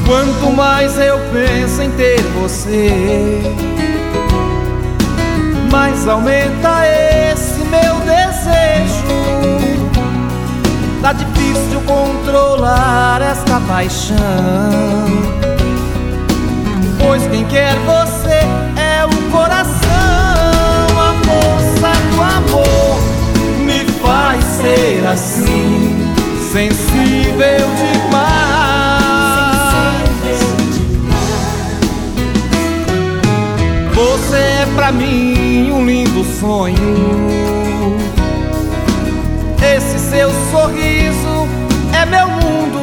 Quanto mais eu penso em ter você, mais aumenta esse meu desejo. Tá difícil controlar esta paixão, pois quem quer você é o coração. A força do amor me faz ser assim, sensível demais. Você é pra mim um lindo sonho. Esse seu sorriso é meu mundo.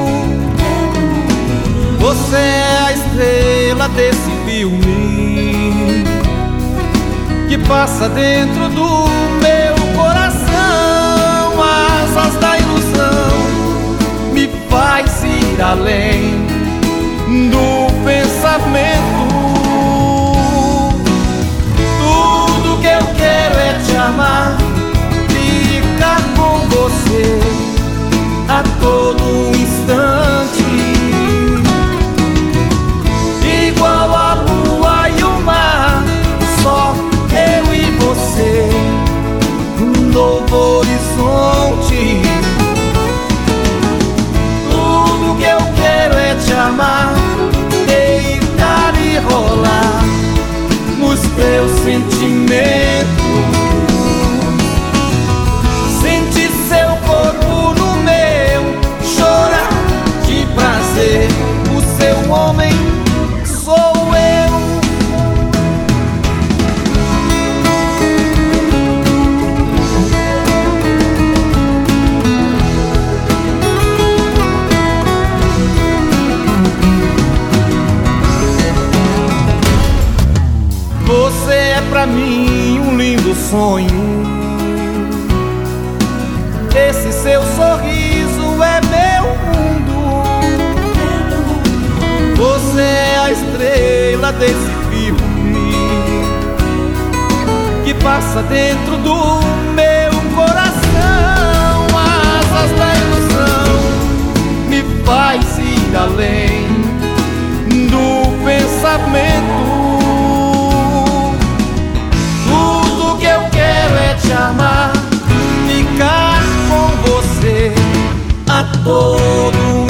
Você é a estrela desse filme que passa dentro do meu coração. Asas da ilusão me faz ir além do pensamento. Tudo que eu quero é te amar, ficar com você a todo instante, igual a lua e o mar, só eu e você, um novo horizonte. Tudo que eu quero é te amar, deitar e rolar nos teus sentimentos, sentir seu corpo no meu, chorar de prazer. O seu homem sou eu. Você é pra mim um lindo sonho. Esse seu sorriso é meu mundo. Você é a estrela desse filme que passa dentro do meu coração. Asas da ilusão me faz ir além do pensamento. Tudo que eu quero é te amar, ficar com você a todo